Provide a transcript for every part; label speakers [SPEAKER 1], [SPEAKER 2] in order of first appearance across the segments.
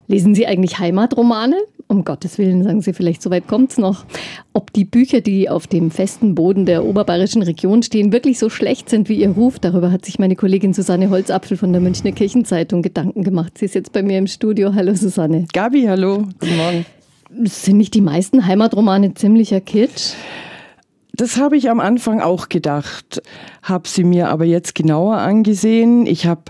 [SPEAKER 1] Lesen Sie eigentlich Heimatromane? Um Gottes Willen, sagen Sie vielleicht, so weit kommt's noch. Ob die Bücher, die auf dem festen Boden der oberbayerischen Region stehen, wirklich so schlecht sind wie ihr Ruf, darüber hat sich meine Kollegin Susanne Holzapfel von der Münchner Kirchenzeitung Gedanken gemacht. Sie ist jetzt bei mir im Studio. Hallo Susanne.
[SPEAKER 2] Gabi, hallo, guten Morgen.
[SPEAKER 1] Sind nicht die meisten Heimatromane ziemlicher Kitsch?
[SPEAKER 2] Das habe ich am Anfang auch gedacht, habe sie mir aber jetzt genauer angesehen.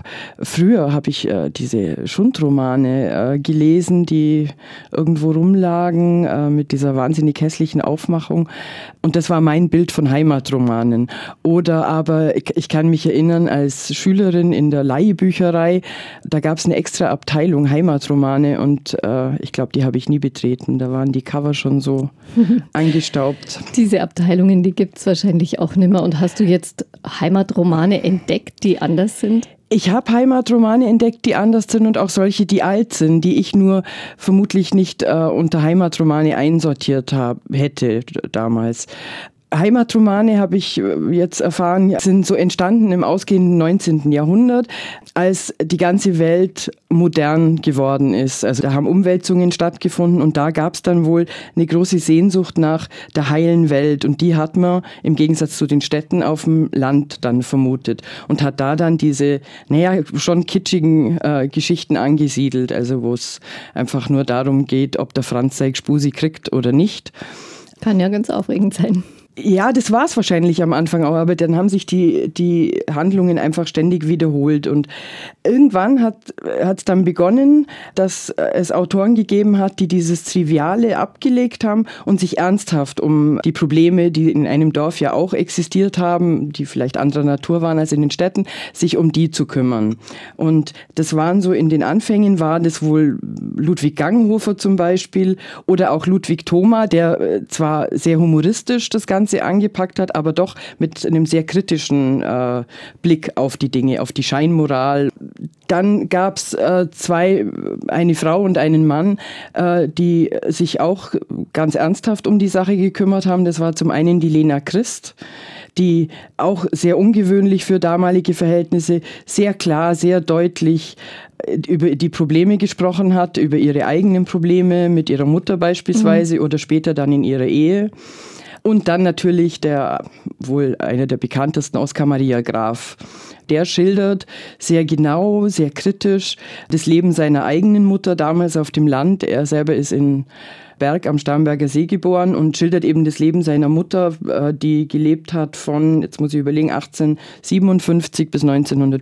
[SPEAKER 2] Früher habe ich diese Schundromane gelesen, die irgendwo rumlagen mit dieser wahnsinnig hässlichen Aufmachung. Und das war mein Bild von Heimatromanen. Oder aber, ich kann mich erinnern, als Schülerin in der Leihbücherei, da gab es eine extra Abteilung Heimatromane und ich glaube, die habe ich nie betreten. Da waren die Cover schon so angestaubt.
[SPEAKER 1] Diese Abteilungen, die gibt es wahrscheinlich auch nicht mehr. Und hast du jetzt Heimatromane entdeckt, die anders sind?
[SPEAKER 2] Ich habe Heimatromane entdeckt, die anders sind und auch solche, die alt sind, die ich nur vermutlich nicht unter Heimatromane einsortiert hätte damals. Heimatromane, habe ich jetzt erfahren, sind so entstanden im ausgehenden 19. Jahrhundert, als die ganze Welt modern geworden ist. Also da haben Umwälzungen stattgefunden und da gab es dann wohl eine große Sehnsucht nach der heilen Welt. Und die hat man im Gegensatz zu den Städten auf dem Land dann vermutet und hat da dann diese, schon kitschigen Geschichten angesiedelt, also wo es einfach nur darum geht, ob der Franz seine Gspusi kriegt oder nicht.
[SPEAKER 1] Kann ja ganz aufregend sein.
[SPEAKER 2] Ja, das war es wahrscheinlich am Anfang auch, aber dann haben sich die Handlungen einfach ständig wiederholt und irgendwann hat es dann begonnen, dass es Autoren gegeben hat, die dieses Triviale abgelegt haben und sich ernsthaft um die Probleme, die in einem Dorf ja auch existiert haben, die vielleicht anderer Natur waren als in den Städten, sich um die zu kümmern. Und das waren so, in den Anfängen war das wohl Ludwig Ganghofer zum Beispiel oder auch Ludwig Thoma, der zwar sehr humoristisch das Ganze angepackt hat, aber doch mit einem sehr kritischen Blick auf die Dinge, auf die Scheinmoral. Dann gab es eine Frau und einen Mann, die sich auch ganz ernsthaft um die Sache gekümmert haben. Das war zum einen die Lena Christ, die auch sehr ungewöhnlich für damalige Verhältnisse sehr klar, sehr deutlich über die Probleme gesprochen hat, über ihre eigenen Probleme mit ihrer Mutter beispielsweise oder später dann in ihrer Ehe. Und dann natürlich wohl einer der bekanntesten, Oskar Maria Graf. Der schildert sehr genau, sehr kritisch das Leben seiner eigenen Mutter damals auf dem Land. Er selber ist in Berg am Starnberger See geboren und schildert eben das Leben seiner Mutter, die gelebt hat von, jetzt muss ich überlegen, 1857 bis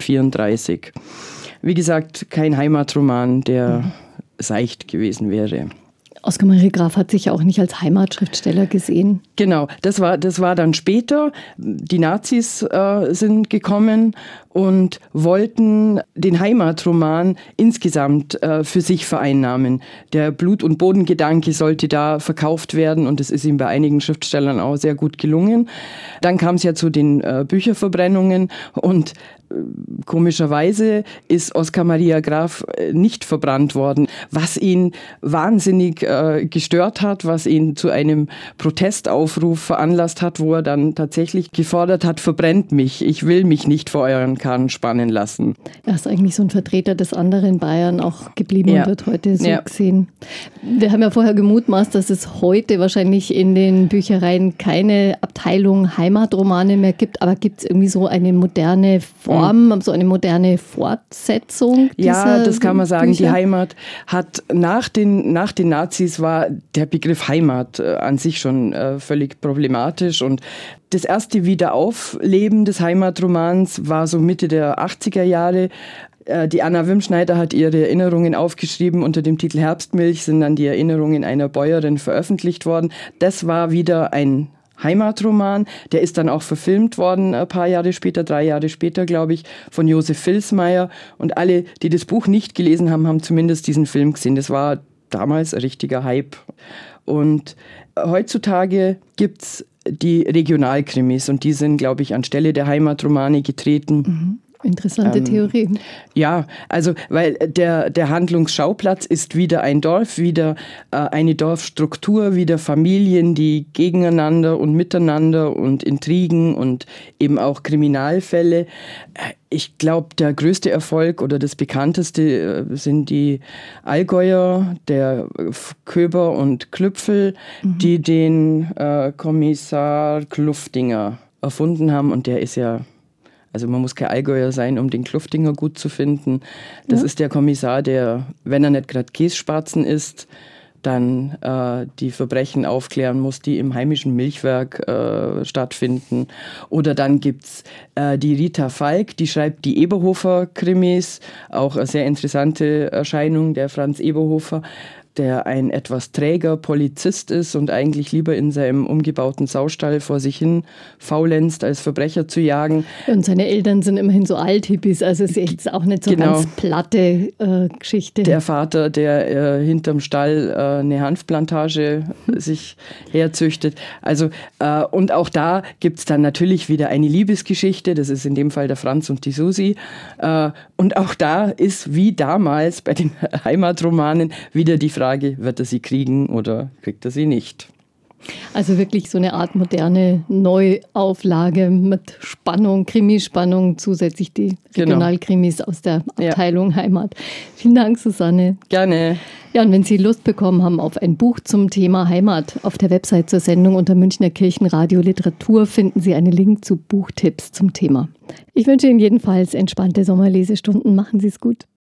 [SPEAKER 2] 1934. Wie gesagt, kein Heimatroman, der seicht gewesen wäre.
[SPEAKER 1] Oskar Maria Graf hat sich ja auch nicht als Heimatschriftsteller gesehen.
[SPEAKER 2] Genau, das war dann später. Die Nazis sind gekommen und wollten den Heimatroman insgesamt für sich vereinnahmen. Der Blut- und Bodengedanke sollte da verkauft werden und das ist ihm bei einigen Schriftstellern auch sehr gut gelungen. Dann kam es ja zu den Bücherverbrennungen und komischerweise ist Oskar Maria Graf nicht verbrannt worden, was ihn wahnsinnig gestört hat, was ihn zu einem Protestaufruf veranlasst hat, wo er dann tatsächlich gefordert hat, verbrennt mich, ich will mich nicht vor euren Karren spannen lassen.
[SPEAKER 1] Er ist eigentlich so ein Vertreter des anderen Bayern auch geblieben und wird heute so gesehen. Wir haben ja vorher gemutmaßt, dass es heute wahrscheinlich in den Büchereien keine Abteilung Heimatromane mehr gibt, aber gibt es irgendwie so eine moderne Form, so eine moderne Fortsetzung dieser
[SPEAKER 2] Ja, das kann man sagen.
[SPEAKER 1] Bücher?
[SPEAKER 2] Die Heimat hat nach den Nazis war der Begriff Heimat an sich schon völlig problematisch und das erste Wiederaufleben des Heimatromans war so Mitte der 80er Jahre. Die Anna Wimschneider hat ihre Erinnerungen aufgeschrieben. Unter dem Titel Herbstmilch sind dann die Erinnerungen einer Bäuerin veröffentlicht worden. Das war wieder ein Heimatroman. Der ist dann auch verfilmt worden, ein paar Jahre später, 3 Jahre später, glaube ich, von Josef Vilsmeier. Und alle, die das Buch nicht gelesen haben, haben zumindest diesen Film gesehen. Das war damals ein richtiger Hype. Und heutzutage gibt's die Regionalkrimis und die sind, glaube ich, anstelle der Heimatromane getreten.
[SPEAKER 1] Interessante Theorie.
[SPEAKER 2] Ja, also weil der Handlungsschauplatz ist wieder ein Dorf, wieder eine Dorfstruktur, wieder Familien, die gegeneinander und miteinander und Intrigen und eben auch Kriminalfälle. Ich glaube, der größte Erfolg oder das bekannteste sind die Allgäuer, der Köber und Klüpfel, die den Kommissar Kluftinger erfunden haben. Und der ist ja, also man muss kein Allgäuer sein, um den Kluftinger gut zu finden. Das ist der Kommissar, der, wenn er nicht gerade Kässpatzen isst, dann die Verbrechen aufklären muss, die im heimischen Milchwerk stattfinden. Oder dann gibt's die Rita Falk, die schreibt die Eberhofer-Krimis, auch eine sehr interessante Erscheinung, der Franz Eberhofer, der ein etwas träger Polizist ist und eigentlich lieber in seinem umgebauten Saustall vor sich hin faulenzt, als Verbrecher zu jagen.
[SPEAKER 1] Und seine Eltern sind immerhin so Althippies, also es ist jetzt auch nicht so ganz platte Geschichte.
[SPEAKER 2] Der Vater, der hinterm Stall eine Hanfplantage sich herzüchtet. Also, und auch da gibt es dann natürlich wieder eine Liebesgeschichte, das ist in dem Fall der Franz und die Susi. Und auch da ist wie damals bei den Heimatromanen wieder die Frage, wird er sie kriegen oder kriegt er sie nicht?
[SPEAKER 1] Also wirklich so eine Art moderne Neuauflage mit Spannung, Krimispannung, zusätzlich die Regionalkrimis aus der Abteilung Heimat. Vielen Dank, Susanne.
[SPEAKER 2] Gerne.
[SPEAKER 1] Ja, und wenn Sie Lust bekommen haben auf ein Buch zum Thema Heimat, auf der Website zur Sendung unter Münchner Kirchenradio Literatur finden Sie einen Link zu Buchtipps zum Thema. Ich wünsche Ihnen jedenfalls entspannte Sommerlesestunden. Machen Sie es gut.